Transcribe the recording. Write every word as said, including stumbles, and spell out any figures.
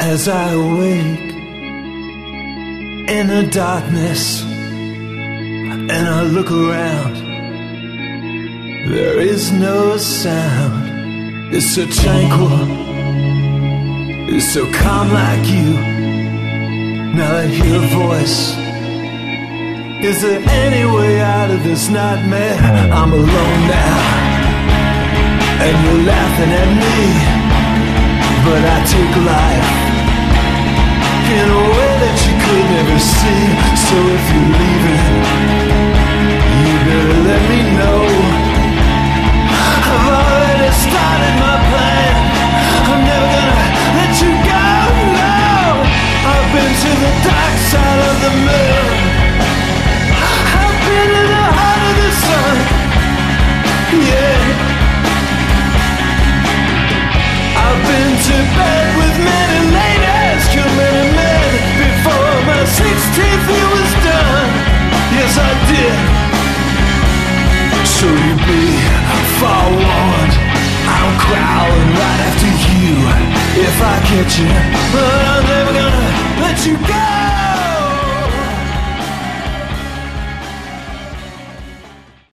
As I awake in the darkness and I look around, there is no sound. It's so tranquil, it's so calm like you. Now I hear a voice. Is there any way out of this nightmare? I'm alone now, and you're laughing at me, but I take life in a way that you could never see. So if you're leaving, you better let me know. I've already started my plan. I'm never gonna let you go, no. I've been to the dark side of the moon. I've been to the heart of the sun, yeah. I've been to bed with many ladies, killed many men before my sixteenth year was done. Yes, I did. So you be forewarned, I'm crawling right after you. If I catch you